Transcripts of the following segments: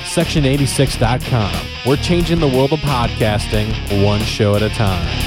Section86.com. We're changing the world of podcasting one show at a time.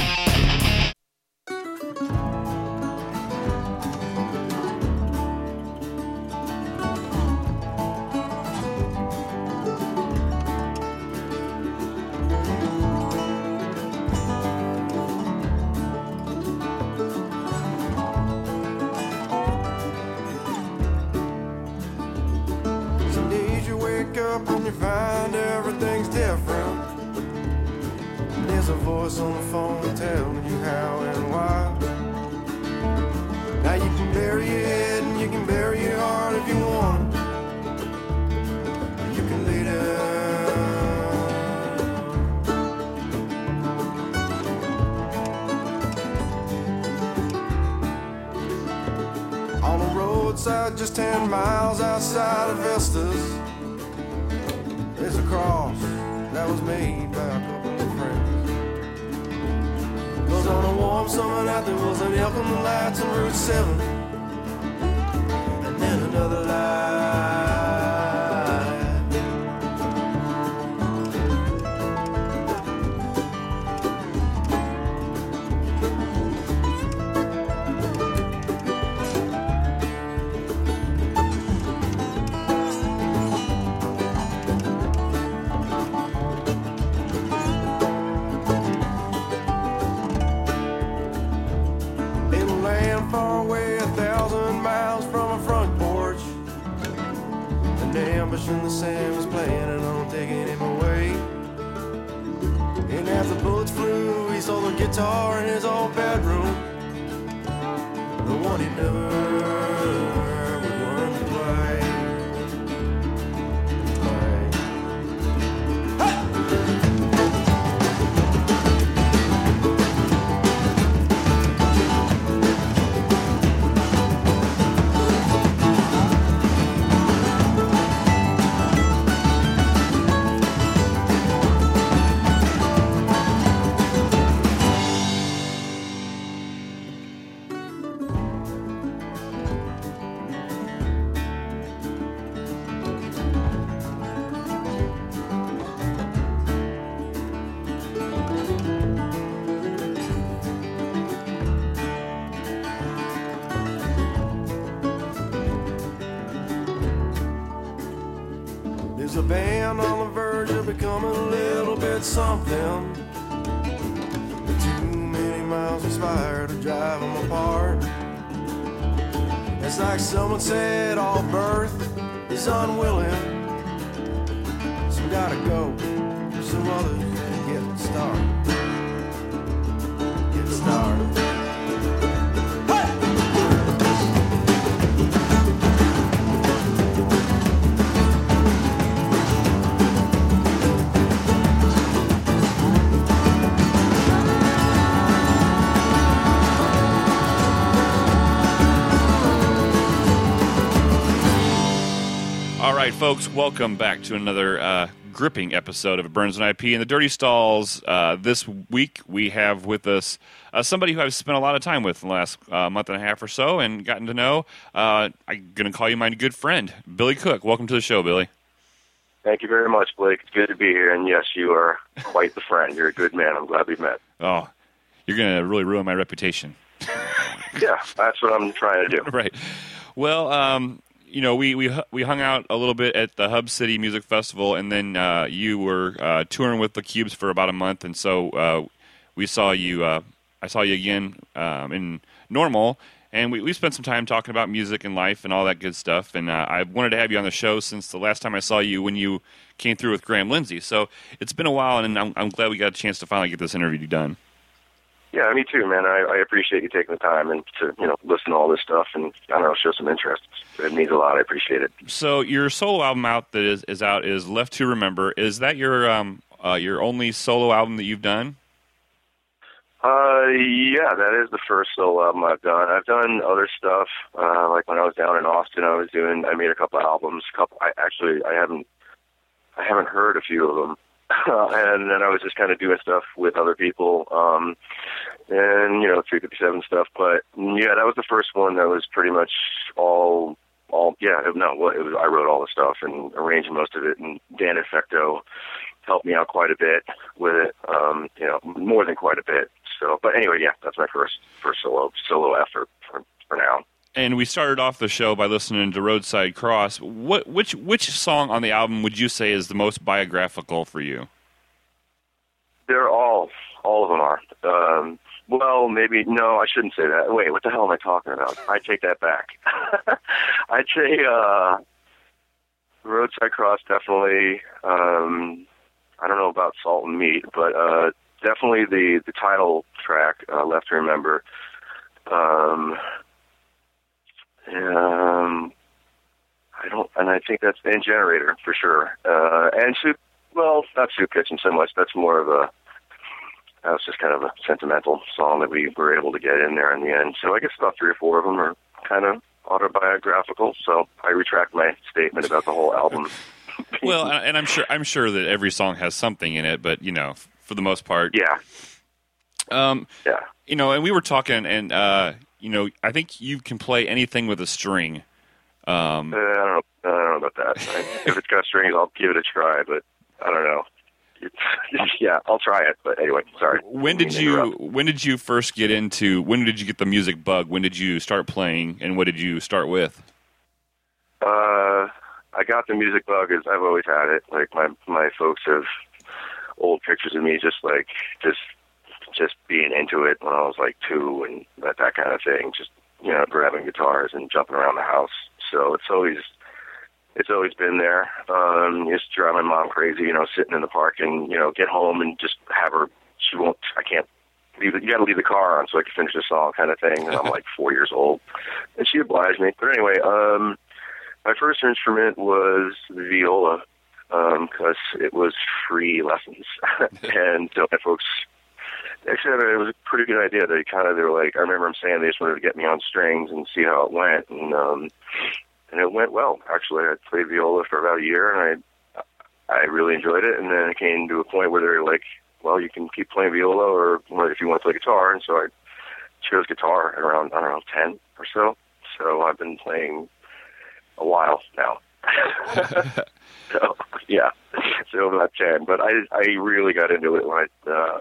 Just 10 miles outside of Vestas, there's a cross that was made by a couple of friends. 'Cause on a warm summer night there was an elk on the lights on Route 7, and then another light. And the sand was playing and I'm taking him away. And as the bullets flew, he saw the guitar in his old bedroom, the one he never would learn to play. There's a band on the verge of becoming a little bit something. Too many miles inspired to drive them apart. It's like someone said, all birth is unwilling. Some gotta go, some others get started. Get started. All right, folks, welcome back to another gripping episode of Burns and IP in the Dirty Stalls. This week we have with us somebody who I've spent a lot of time with in the last month and a half or so and gotten to know. I'm going to call you my good friend, Billy Cook. Welcome to the show, Billy. Thank you very much, Blake. It's good to be here, and yes, you are quite the friend. You're a good man. I'm glad we've met. Oh, you're going to really ruin my reputation. Yeah, that's what I'm trying to do. Right. Well, you know, we hung out a little bit at the Hub City Music Festival, and then you were touring with the Cubes for about a month, and so we saw you. I saw you again in Normal, and we spent some time talking about music and life and all that good stuff. And I wanted to have you on the show since the last time I saw you when you came through with Graham Lindsay. So it's been a while, and I'm glad we got a chance to finally get this interview done. Yeah, me too, man. I appreciate you taking the time and to listen to all this stuff and show some interest. It means a lot. I appreciate it. So your solo album out that is out is Left to Remember. Is that your only solo album that you've done? Yeah, that is the first solo album I've done. I've done other stuff. Like when I was down in Austin, I made a couple albums. I haven't heard a few of them. And then I was just kind of doing stuff with other people, and 357 stuff. But yeah, that was the first one that was pretty much all I wrote all the stuff and arranged most of it, and Dan Effecto helped me out quite a bit with it, more than quite a bit. So, but anyway, yeah, that's my first solo effort for now. And we started off the show by listening to Roadside Cross. Which song on the album would you say is the most biographical for you? They're all of them are. Well, maybe, no, I shouldn't say that. Wait, what the hell am I talking about? I take that back. I'd say Roadside Cross, definitely. I don't know about Salt and Meat, but definitely the title track, Left to Remember. I think that's and Generator for sure. And Soup, well, not Soup Kitchen so much. That was just kind of a sentimental song that we were able to get in there in the end. So I guess about 3 or 4 of them are kind of autobiographical. So I retract my statement about the whole album. Well, and I'm sure that every song has something in it, but for the most part, yeah. Yeah. And we were talking, and I think you can play anything with a string. I don't know about that. If it's got strings, I'll give it a try, but I don't know. Yeah, I'll try it. But anyway, sorry. When did you first get into? When did you get the music bug? When did you start playing, and what did you start with? I got the music bug as I've always had it. Like my folks have old pictures of me just being into it when I was like 2 and that kind of thing. Just grabbing guitars and jumping around the house. So it's always been there. Used to drive my mom crazy, sitting in the park and, get home and just have her, I can't leave it. You got to leave the car on so I can finish the song kind of thing. And I'm like 4 years old and she obliged me. But anyway, my first instrument was the viola, cause it was free lessons. And so my folks, they said it was a pretty good idea. They were like, I remember them saying they just wanted to get me on strings and see how it went. And it went well. Actually, I played viola for about a year, and I really enjoyed it. And then it came to a point where they were like, well, you can keep playing viola, or if you want to play guitar. And so I chose guitar at around, 10 or so. So I've been playing a while now. So, yeah. So about 10. But I really got into it when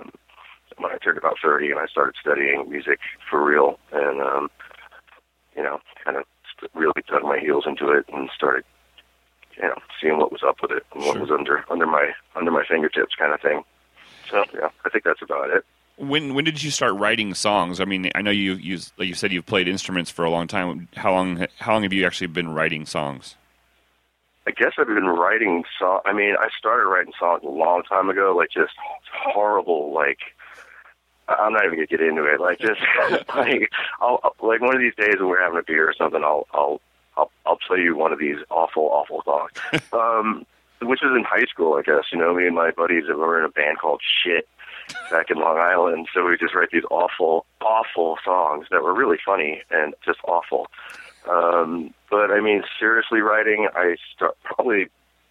I turned about 30, and I started studying music for real. And, kind of really dug my heels into it and started, seeing what was up with it and what was under my fingertips kind of thing. So yeah, I think that's about it. When did you start writing songs? I mean, I know like you said, you've played instruments for a long time. How long have you actually been writing songs? I guess I've been writing songs. I mean, I started writing songs a long time ago, like just horrible, like, I'm not even gonna get into it. Like just I'll one of these days when we're having a beer or something, I'll play you one of these awful songs. Which was in high school, I guess. Me and my buddies were in a band called Shit back in Long Island, so we just write these awful songs that were really funny and just awful. But I mean, seriously writing, I got probably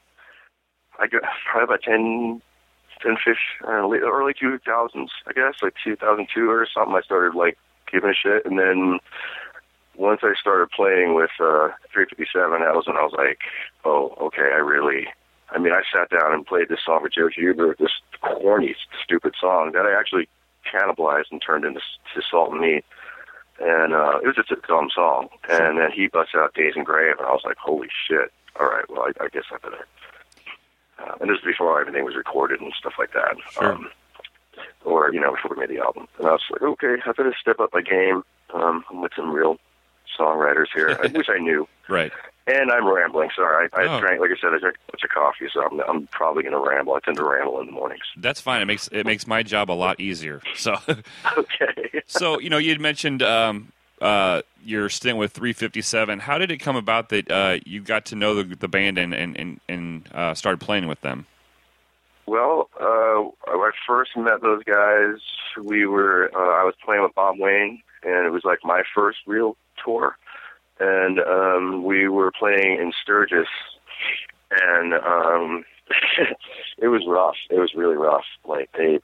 about 10, early 2000s, I guess, like 2002 or something. I started like giving a shit, and then once I started playing with 357, that was when I was like, oh, okay, I sat down and played this song with Joe Huber, this corny, stupid song that I actually cannibalized and turned into Salt and Meat. And it was just a dumb song. And then he busts out Days and Grave, and I was like, holy shit. All right, well, I guess I better. And this was before everything was recorded and stuff like that. Sure. Or, before we made the album. And I was like, okay, I better step up my game. I'm with some real songwriters here, which I knew. Right. And I'm rambling. Sorry, I drank, like I said, I drank a bunch of coffee, so I'm probably going to ramble. I tend to ramble in the mornings. That's fine. It makes my job a lot easier. So okay. So you had mentioned your stint with 357. How did it come about that you got to know the band and started playing with them? Well, when I first met those guys, I was playing with Bob Wayne, and it was like my first real tour. And we were playing in Sturgis, and it was rough. It was really rough. Like it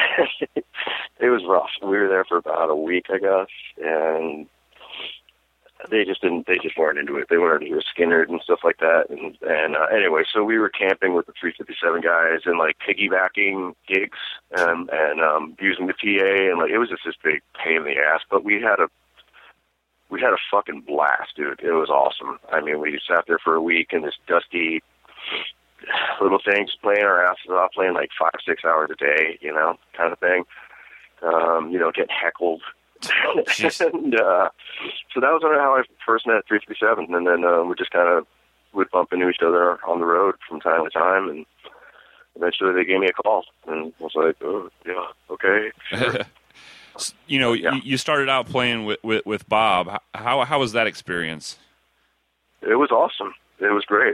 was rough. We were there for about a week, I guess, and they just weren't into it. They wanted to hear Skinner and stuff like that. And anyway, so we were camping with the 357 guys and like piggybacking gigs and using the PA, and like it was just this big pain in the ass. But we had a fucking blast, dude. It was awesome. I mean, we sat there for a week in this dusty little thing, just playing our asses off, playing like 5-6 hours a day, you know, kind of thing. Getting heckled. And, so that was how I first met 357, and then we just kind of would bump into each other on the road from time to time, and eventually they gave me a call, and I was like, oh, yeah, okay, sure. You started out playing with Bob. How was that experience? It was awesome. It was great.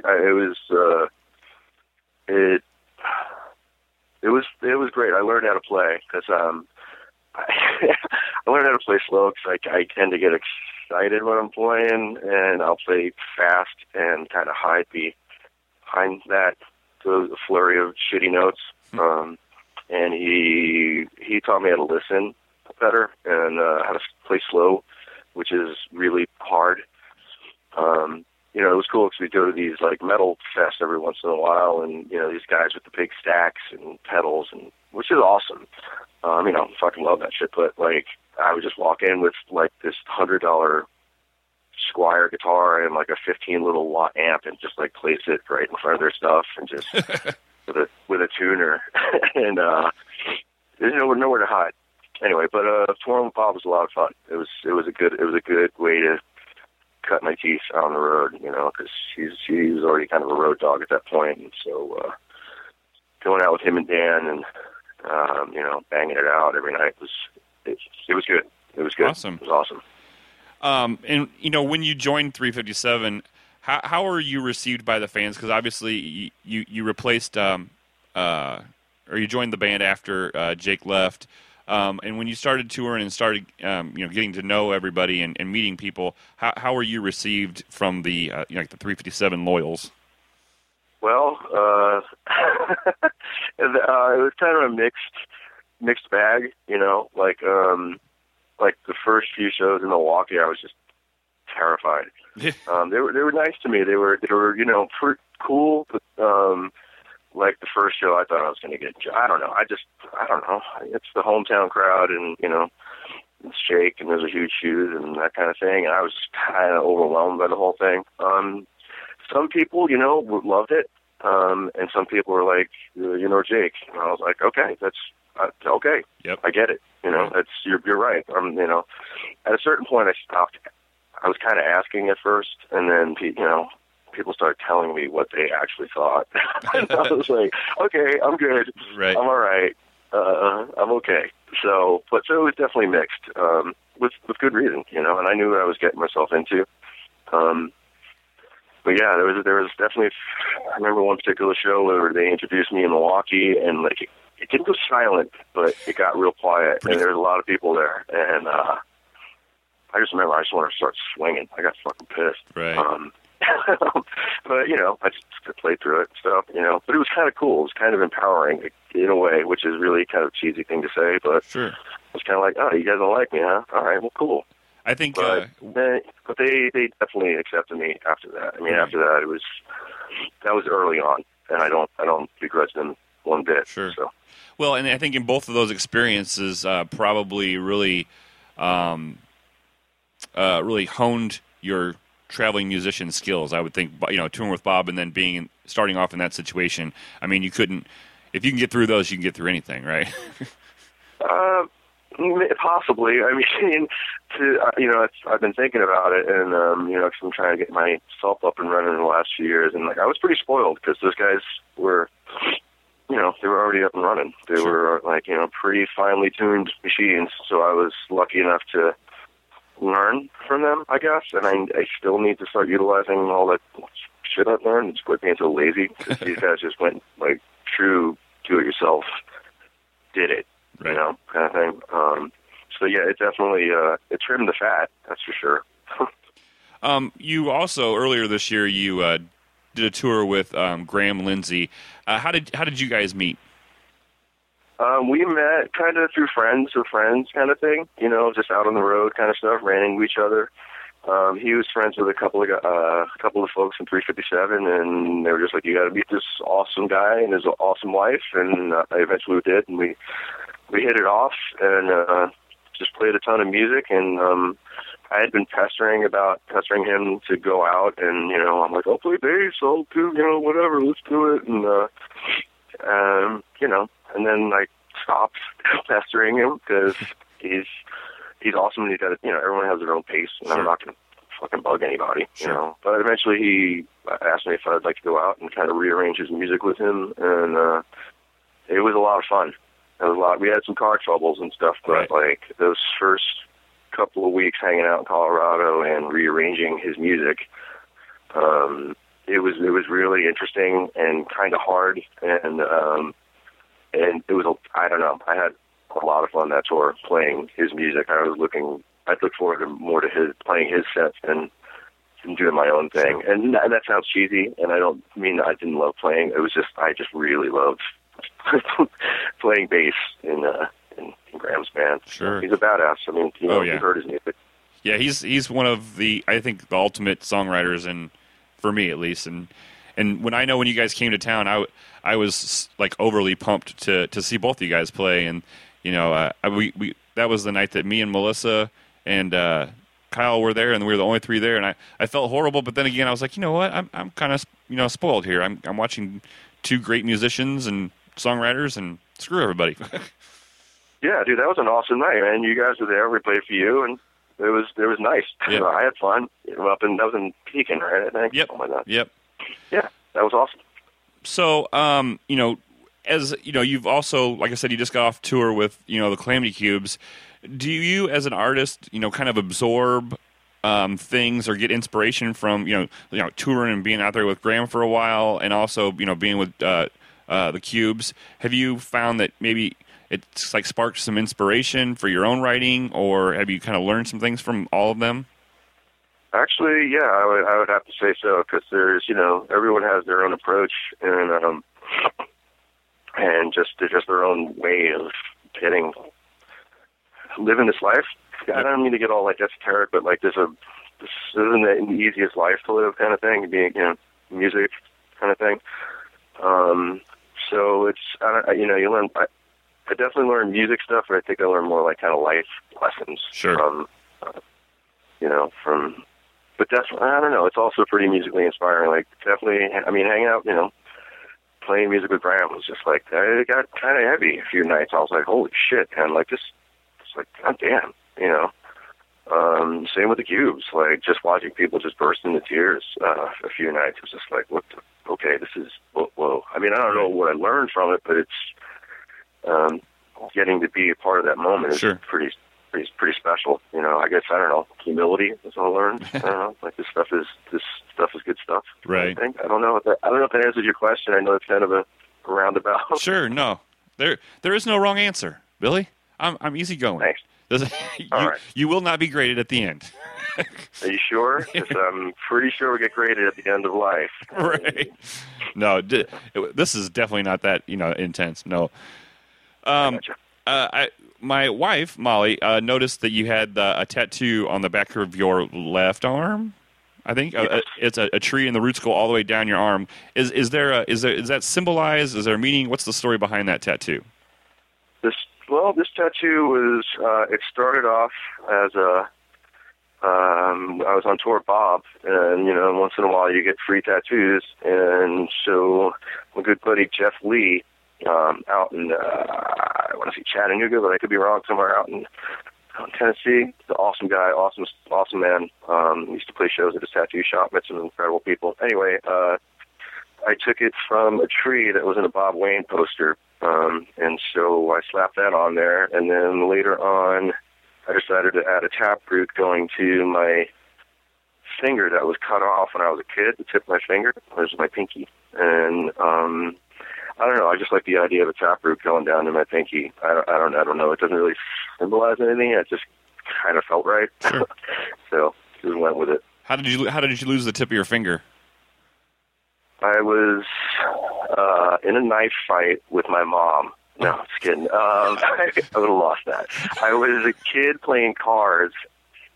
It was great. I learned how to play because I learned how to play slow because I tend to get excited when I'm playing, and I'll play fast and kind of hide behind that the flurry of shitty notes. And he taught me how to listen better and how to play slow, which is really hard. It was cool because we go to these like metal fests every once in a while, and these guys with the big stacks and pedals, and which is awesome. I fucking love that shit. But like, I would just walk in with like this $100 Squire guitar and like a 15 little watt amp, and just like place it right in front of their stuff, and just with a tuner, and there's nowhere to hide. Anyway, but touring with Bob was a lot of fun. It was a good way to cut my teeth on the road, because he was already kind of a road dog at that point, and so going out with him and Dan and banging it out every night was good. It was good. Awesome. It was awesome. And when you joined 357, how were you received by the fans? Because obviously you replaced or you joined the band after Jake left. And when you started touring and started, getting to know everybody and meeting people, how were you received from the the 357 loyals? Well, it was kind of a mixed bag, like the first few shows in Milwaukee, I was just terrified. They were nice to me. They were pretty cool, but like the first show, I thought I was going to get. I don't know. It's the hometown crowd, and it's Jake, and there's a huge shoes and that kind of thing. And I was kind of overwhelmed by the whole thing. Some people, loved it, and some people were like, Jake. And I was like, okay, that's okay. Yep. I get it. That's you're right. At a certain point, I stopped. I was kind of asking at first, and then people started telling me what they actually thought. And I was like, okay, I'm good. Right. I'm all right. I'm okay. So it was definitely mixed, with good reason, and I knew what I was getting myself into. But yeah, there was definitely, I remember one particular show where they introduced me in Milwaukee, and like, it didn't go silent, but it got real quiet, and there was a lot of people there, and I just remember I just wanted to start swinging. I got fucking pissed. Right. But I just played through it and stuff, But it was kind of cool. It was kind of empowering in a way, which is really kind of a cheesy thing to say, but sure. It's kind of like, oh, you guys don't like me, huh? All right, well, cool. I think, but they definitely accepted me after that. I mean, after that, that was early on, and I don't begrudge them one bit. Sure. So. Well, and I think in both of those experiences, probably really, really honed your traveling musician skills. I would think, touring with Bob and then starting off in that situation. I mean, if you can get through those, you can get through anything, right? Possibly. I mean, I've been thinking about it, and cause I'm trying to get myself up and running in the last few years, and like I was pretty spoiled because those guys were, they were already up and running. They were like pretty finely tuned machines, so I was lucky enough to learn from them, I guess, and I still need to start utilizing all that shit I've learned and just quit being so lazy. These guys just went like true do-it-yourself, did it. Right. Kind of thing. So yeah, it definitely it trimmed the fat. That's for sure. You also earlier this year you did a tour with Graham Lindsay. How did you guys meet? We met kind of through friends of friends kind of thing. Just out on the road kind of stuff. Ran into each other. He was friends with a couple of folks from 357, and they were just like, "You got to meet this awesome guy and his awesome wife." And eventually we did, and we hit it off, and just played a ton of music. And I had been pestering him to go out, and I'm like, "I'll play bass, I'll do whatever, let's do it." And and then I stopped pestering him because he's awesome, and he's got everyone has their own pace, and I'm not gonna fucking bug anybody, But eventually he asked me if I'd like to go out and kind of rearrange his music with him, and it was a lot of fun. It was a lot. We had some car troubles and stuff, but like those first couple of weeks hanging out in Colorado and rearranging his music, it was really interesting and kind of hard, and it was I don't know. I had a lot of fun that tour playing his music. I'd look forward to more to playing his sets and doing my own thing. And that sounds cheesy, and I don't mean I didn't love playing. It was just I just really loved playing bass in Graham's band. Sure, he's a badass. I mean, you've heard his music. Yeah, he's one of the ultimate songwriters, and for me at least. And when you guys came to town, I was like overly pumped to see both of you guys play, and we that was the night that me and Melissa and Kyle were there, and we were the only three there, and I felt horrible, but then again I was like, you know what, I'm kind of spoiled here. I'm watching two great musicians and songwriters, and screw everybody. Yeah, dude, that was an awesome night, man. You guys were there. We played for you, and it was nice. Yep. I had fun. That was in Pekin, right? I think. Yep. Oh my God. Yep. Yeah, that was awesome. So, as you've also, like I said, you just got off tour with the Calamity Cubes. Do you, as an artist, kind of absorb things or get inspiration from touring and being out there with Graham for a while, and also being with the Cubes? Have you found that maybe it's like sparked some inspiration for your own writing, or have you kind of learned some things from all of them? Actually, yeah, I would have to say so, because there's everyone has their own approach, and just their own way of living this life. I don't mean to get all like esoteric, but like this isn't the easiest life to live, kind of thing. Being music kind of thing. So it's you learn. I definitely learn music stuff, but I think I learn more like kind of life lessons. Sure. But definitely, I don't know. It's also pretty musically inspiring. Like definitely, I mean, hanging out, playing music with Graham was just like, it got kind of heavy a few nights. I was like, holy shit, man! Like this, it's like, goddamn, Same with the Cubes. Like just watching people just burst into tears a few nights was just like, okay, this is whoa. I mean, I don't know what I learned from it, but it's getting to be a part of that moment is pretty special. I guess I don't know. Humility is what I learned. I don't know. Like this stuff is good stuff. Right. I don't know if that answers your question. I know it's kind of a roundabout. Sure. No, there is no wrong answer, Billy. I'm easygoing. Thanks. All right. You will not be graded at the end. Are you sure? Because I'm pretty sure we get graded at the end of life. Right. No, this is definitely not that intense. No. Gotcha. My wife Molly noticed that you had a tattoo on the back of your left arm. I think yes. It's a tree, and the roots go all the way down your arm. Is that symbolized? Is there a meaning? What's the story behind that tattoo? This tattoo was. It started off as I was on tour with Bob, and once in a while you get free tattoos, and so my good buddy Jeff Lee, out in I want to say Chattanooga, but I could be wrong, somewhere out in Tennessee. He's an awesome guy, awesome man. Used to play shows at his tattoo shop, met some incredible people. Anyway, I took it from a tree that was in a Bob Wayne poster, and so I slapped that on there, and then later on I decided to add a taproot going to my finger that was cut off when I was a kid. The tip of my finger was my pinky, and I don't know. I just like the idea of a taproot going down to my pinky. I don't know. It doesn't really symbolize anything. It just kind of felt right. Sure. So just went with it. How did you lose the tip of your finger? I was in a knife fight with my mom. No, just kidding. I would have lost that. I was a kid playing cards,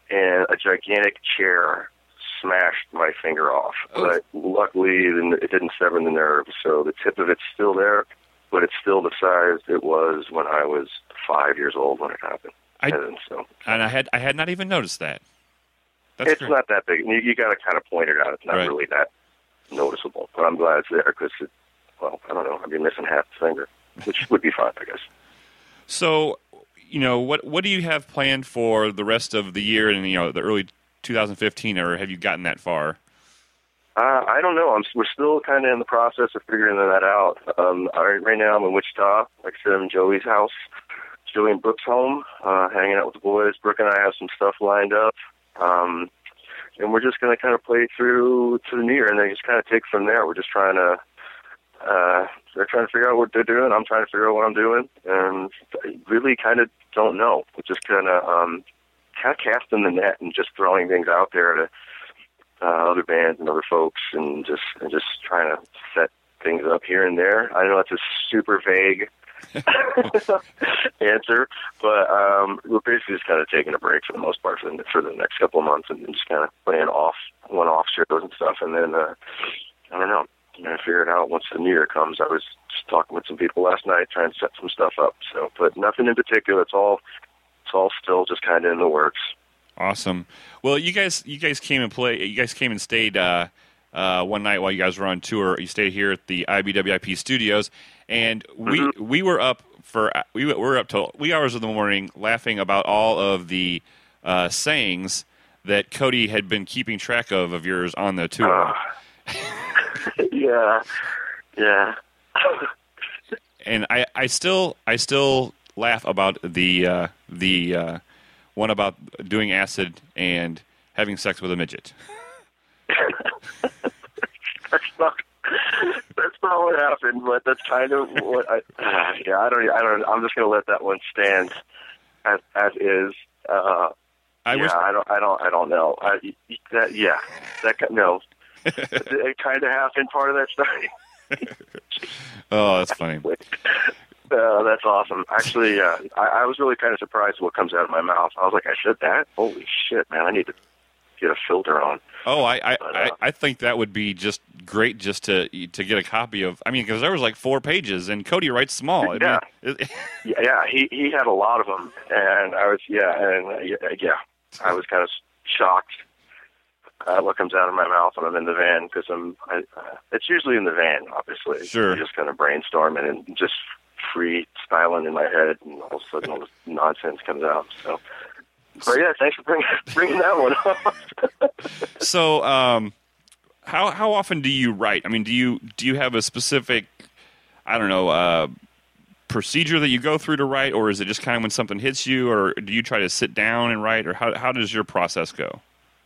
and a gigantic chair smashed my finger off. But luckily, it didn't sever the nerve, so the tip of it's still there, but it's still the size it was when I was 5 years old when it happened. And I had not even noticed that. It's not that big. You got to kind of point it out. It's not really that noticeable, but I'm glad it's there because, I don't know. I'd be missing half the finger, which would be fine, I guess. So, what do you have planned for the rest of the year and the early 2015, or have you gotten that far? I don't know. We're still kind of in the process of figuring that out. Right now I'm in Wichita. Like I said, I'm in Joey's house, Joey and Brooke's home, hanging out with the boys. Brooke and I have some stuff lined up. And we're just going to kind of play through to the new year and then just kind of take from there. We're just trying to, they're trying to figure out what they're doing. I'm trying to figure out what I'm doing. And I really kind of don't know. We're just kind of casting the net and just throwing things out there to other bands and other folks and just trying to set things up here and there. I know it's a super vague answer, but we're basically just kind of taking a break for the most part for the next couple of months and just kind of playing one-off shows and stuff. And then, I don't know, I'm going to figure it out once the new year comes. I was just talking with some people last night trying to set some stuff up. So, but nothing in particular. It's all still just kind of in the works. Awesome. Well, you guys came and played. You guys came and stayed one night while you guys were on tour. You stayed here at the IBWIP studios, and we were up till wee hours of the morning laughing about all of the sayings that Cody had been keeping track of yours on the tour. Yeah. And I still laugh about the one about doing acid and having sex with a midget. That's not what happened, but that's kind of what I don't. I'm just gonna let that one stand as is. I don't know. No. It kind of happened. Part of that story. Oh, that's funny. That's awesome. Actually, I was really kind of surprised what comes out of my mouth. I was like, I said that? Holy shit, man! I need to get a filter on. Oh, I think that would be just great just to get a copy of. I mean, because there was like 4 pages, and Cody writes small. Yeah, he had a lot of them, and I was I was kind of shocked what comes out of my mouth when I'm in the van because it's usually in the van, obviously. Sure. I'm just kind of brainstorming and just freestyling in my head, and all of a sudden all this nonsense comes out. So. But yeah, thanks for bringing that one up. So, how often do you write? I mean, do you have a specific, I don't know, procedure that you go through to write, or is it just kind of when something hits you, or do you try to sit down and write, or how does your process go?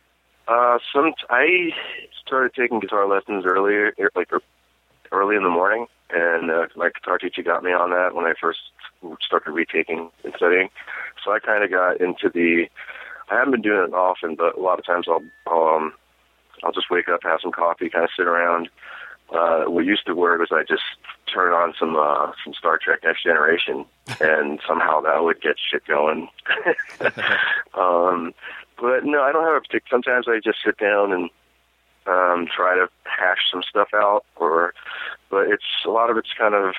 I started taking guitar lessons early in the morning, and my guitar teacher got me on that when I first started retaking and studying. So I kind of got into I haven't been doing it often, but a lot of times I'll just wake up, have some coffee, kind of sit around. What used to work was I just turn on some Star Trek Next Generation, and somehow that would get shit going. But no, I don't have a particular. Sometimes I just sit down and try to hash some stuff out, but a lot of it's kind of.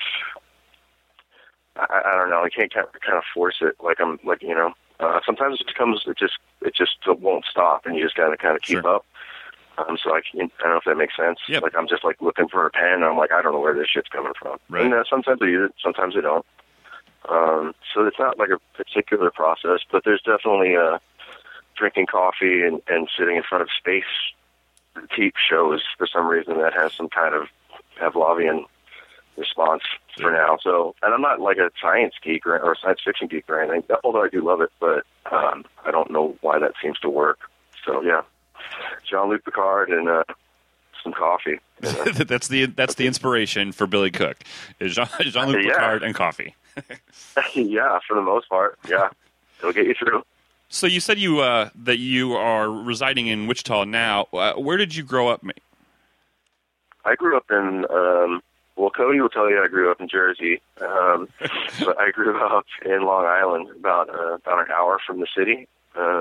I don't know. I can't kind of force it. Sometimes it just won't stop, and you just gotta kind of keep up. So I don't know if that makes sense. Yep. Like I'm just like looking for a pen, and I'm like, I don't know where this shit's coming from. Right. And sometimes I use it, sometimes I don't. So it's not like a particular process, but there's definitely drinking coffee and sitting in front of space tape shows for some reason that has some kind of Pavlovian response for now. So, and I'm not like a science geek or science fiction geek or anything, although I do love it, but I don't know why that seems to work. So yeah, Jean-Luc Picard and some coffee. That's the inspiration for Billy Cook is Jean-Luc Picard and coffee. Yeah, for the most part. Yeah, it'll get you through. So you said that you are residing in Wichita now. Where did you grow up? I grew up in. Well, Cody will tell you I grew up in Jersey, but I grew up in Long Island, about an hour from the city.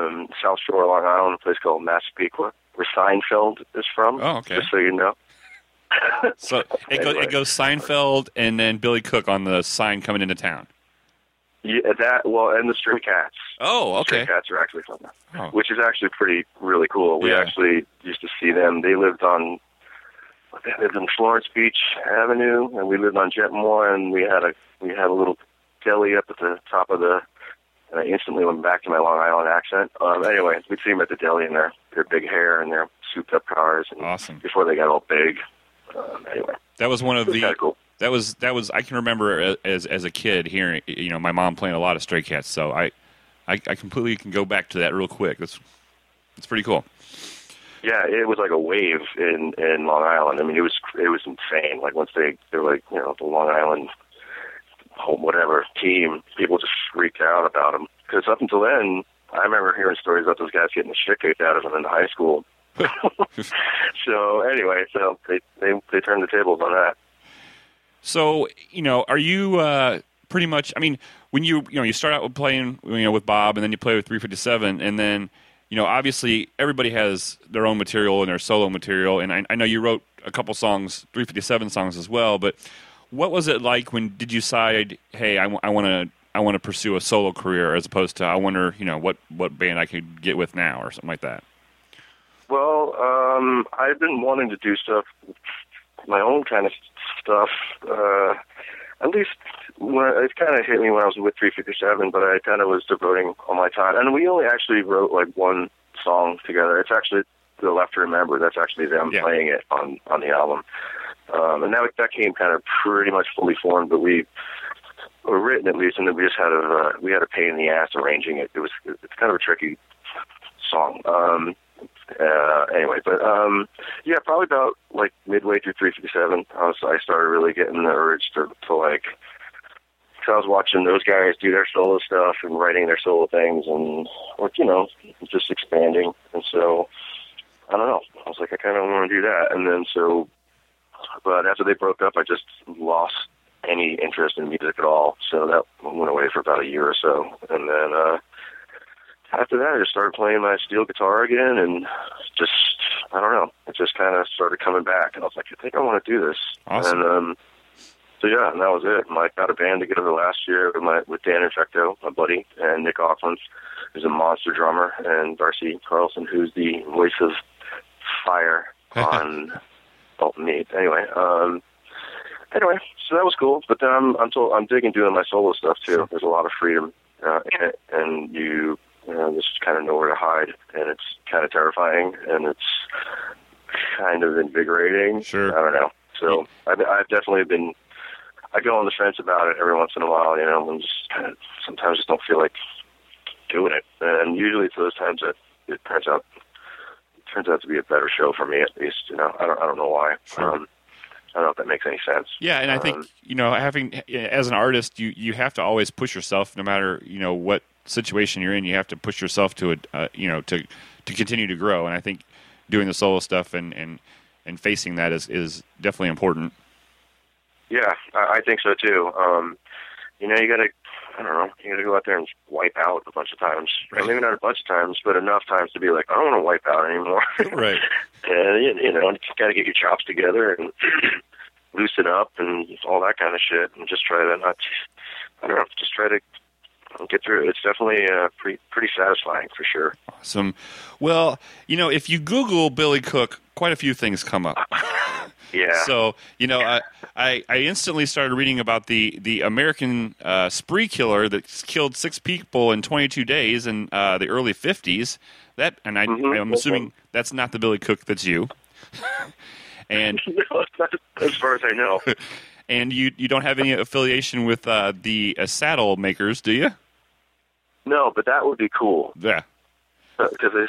South Shore, Long Island, a place called Massapequa, where Seinfeld is from. Oh, okay. Just so you know. So it goes Seinfeld and then Billy Cook on the sign coming into town. Yeah, and the Stray Cats. Oh, okay. Stray Cats are actually from there, Oh. which is actually really cool. We Yeah. actually used to see them. They lived on Florence Beach Avenue, and we lived on Jetmore, and we had a little deli up at the top of the. And I instantly went back to my Long Island accent. Anyway, we'd see them at the deli in their big hair and their souped up cars. And Awesome. Before they got all big. Anyway, That was one of it was the. kinda cool. That was I can remember as a kid hearing my mom playing a lot of Stray Cats, so I completely can go back to that real quick. It's pretty cool. Yeah, it was like a wave in Long Island. I mean, it was insane. Like once they were like the Long Island whatever team, people just freaked out about them because up until then, I remember hearing stories about those guys getting the shit kicked out of them in high school. So anyway, they turned the tables on that. So, are you pretty much, I mean, when you start out with playing, with Bob, and then you play with 357, and then, obviously everybody has their own material and their solo material, and I know you wrote a couple songs, 357 songs as well, but what was it like when did you decide, hey, I want to pursue a solo career as opposed to I wonder, what band I could get with now or something like that? Well, I've been wanting to do stuff, my own kind of stuff, at least it kind of hit me when I was with 357, but I kind of was devoting all my time. And we only actually wrote like one song together. It's actually The Left to Remember. That's actually them playing it on the album. And that came kind of pretty much fully formed, but we were written at least, and then we just had a pain in the ass arranging it. It's kind of a tricky song. Anyway, but yeah, probably about like midway through 357, I started really getting the urge to like, cause I was watching those guys do their solo stuff and writing their solo things and, or, just expanding. And so, I don't know, I was like, I kind of want to do that. And then but after they broke up, I just lost any interest in music at all. So that went away for about a year or so. And then, after that, I just started playing my steel guitar again, and just, I don't know, it just kind of started coming back, and I was like, I think I want to do this. Awesome. And so yeah, and that was it. I got a band together last year with Dan Infecto, my buddy, and Nick Offland, who's a monster drummer, and Darcy Carlson, who's the voice of Fire on Dalton Mead. Anyway, so that was cool, but then I'm digging doing my solo stuff too. There's a lot of freedom in it, and there's kind of nowhere to hide, and it's kind of terrifying, and it's kind of invigorating. Sure. I don't know. So I've definitely been. I go on the fence about it every once in a while. I'm just kind of sometimes just don't feel like doing it, and usually it's those times that it turns out to be a better show for me at least. I don't know why. Sure. I don't know if that makes any sense. Yeah, and I think having as an artist, you have to always push yourself, no matter what situation you're in. You have to push yourself to to continue to grow. And I think doing the solo stuff and facing that is definitely important. Yeah, I think so too. You gotta go out there and wipe out a bunch of times. Right. Maybe not a bunch of times, but enough times to be like, I don't want to wipe out anymore. Right. And you got to get your chops together and loosen up and all that kind of shit, and just try to just try to get through it. It's definitely pretty satisfying for sure. Awesome. Well, if you Google Billy Cook, quite a few things come up. Yeah. So, I instantly started reading about the American spree killer that killed 6 people in 22 days in the early 50s. I'm assuming that's not the Billy Cook, that's you. And no, not as far as I know. And you don't have any affiliation with the saddle makers, do you? No, but that would be cool. Yeah. Because his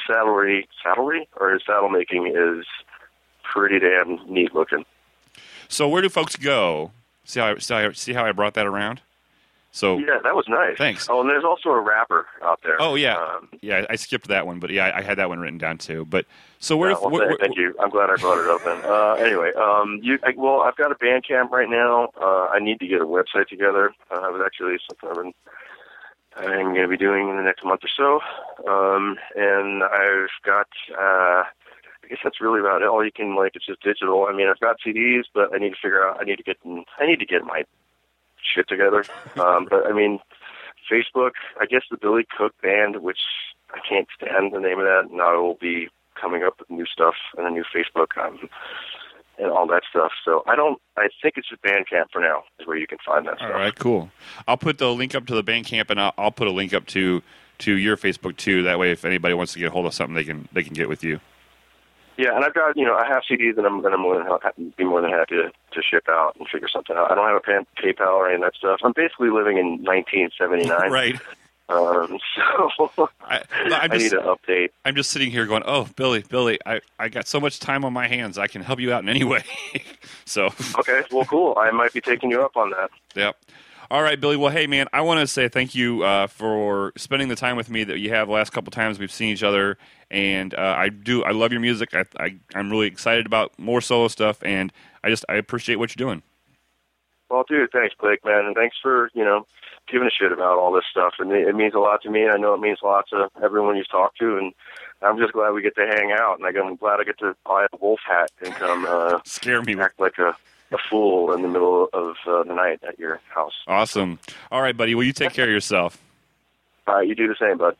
saddle making is pretty damn neat looking. So where do folks go? See how I brought that around? So yeah, that was nice. Thanks. Oh, and there's also a rapper out there. Oh yeah, I skipped that one, but yeah, I had that one written down too. But so where? Thank you. I'm glad I brought it up. Then anyway, I've got a Bandcamp right now. I need to get a website together. It was actually something I'm going to be doing in the next month or so. And I've got, I guess that's really about it. All you can, like, it's just digital. I mean, I've got CDs, but I need to figure out, I need to get my shit together. But I mean, Facebook, I guess the Billy Cook Band, which I can't stand the name of that, and I will be coming up with new stuff and a new Facebook, and all that stuff. So I think it's just Bandcamp for now is where you can find that stuff. All right, cool. I'll put the link up to the Bandcamp, and I'll put a link up to your Facebook too. That way, if anybody wants to get a hold of something, they can get with you. Yeah, and I've got, I have CDs that I'm going to be more than happy to ship out and figure something out. I don't have a PayPal or any of that stuff. I'm basically living in 1979. Right. So I need to update. I'm just sitting here going, oh, Billy, I got so much time on my hands. I can help you out in any way. So. Okay, well, cool. I might be taking you up on that. Yep. All right, Billy. Well, hey, man, I want to say thank you for spending the time with me that you have the last couple times we've seen each other. And I love your music. I'm really excited about more solo stuff, and I appreciate what you're doing. Well, dude, thanks, Blake, man, and thanks for, giving a shit about all this stuff. And it means a lot to me, and I know it means a lot to everyone you've talked to, and I'm just glad we get to hang out, and I'm glad I get to buy a wolf hat and come scare me, act like a fool in the middle of the night at your house. Awesome. All right, buddy. Well, you take care of yourself. All right, you do the same, bud.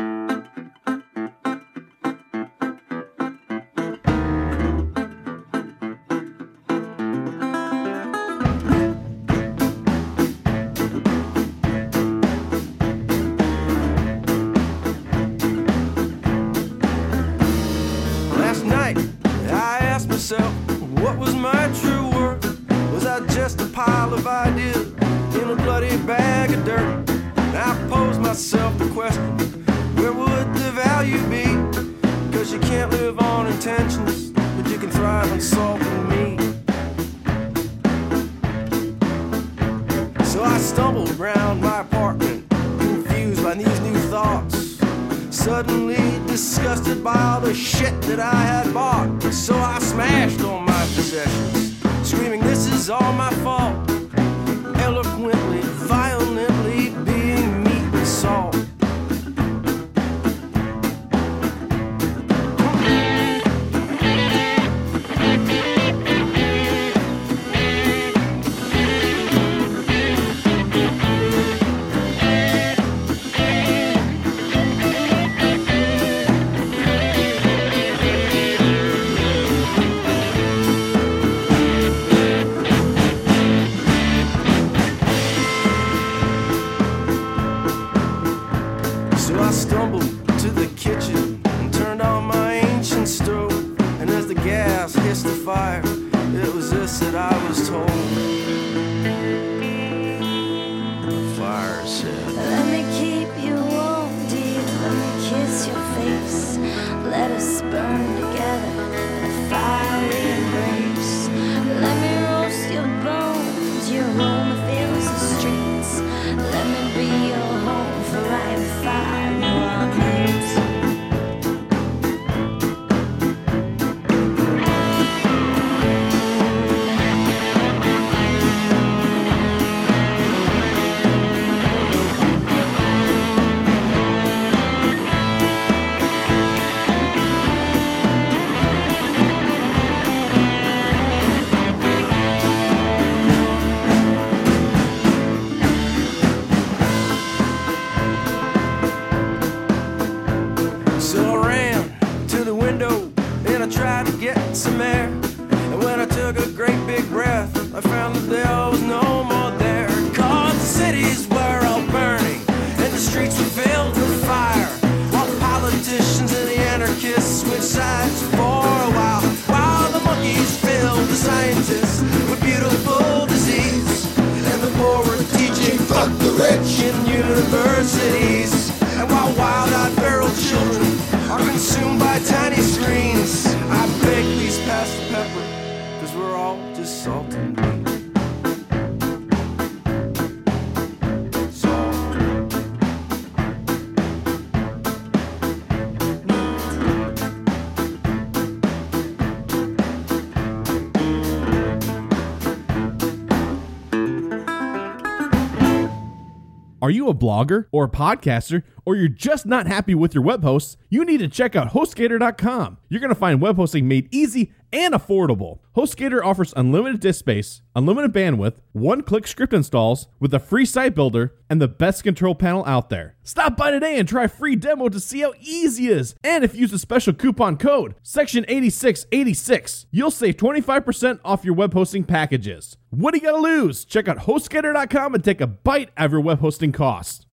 Last night, I asked myself, what was my true worth? Was I just a pile of ideas in a bloody bag of dirt? And I posed myself the question, where would the value be? Cause you can't live on intentions, but you can thrive on salt and meat. So I stumbled around my apartment, confused by these new thoughts, suddenly disgusted by all the shit that I had bought. So I smashed all my possessions, screaming, this is all my fault, eloquently, violently being meat and salt. Are you a blogger or a podcaster, or you're just not happy with your web hosts? You need to check out HostGator.com. You're going to find web hosting made easy and affordable. HostGator offers unlimited disk space, unlimited bandwidth, one-click script installs with a free site builder, and the best control panel out there. Stop by today and try a free demo to see how easy it is. And if you use the special coupon code, Section 8686, you'll save 25% off your web hosting packages. What do you got to lose? Check out HostGator.com and take a bite out of your web hosting costs.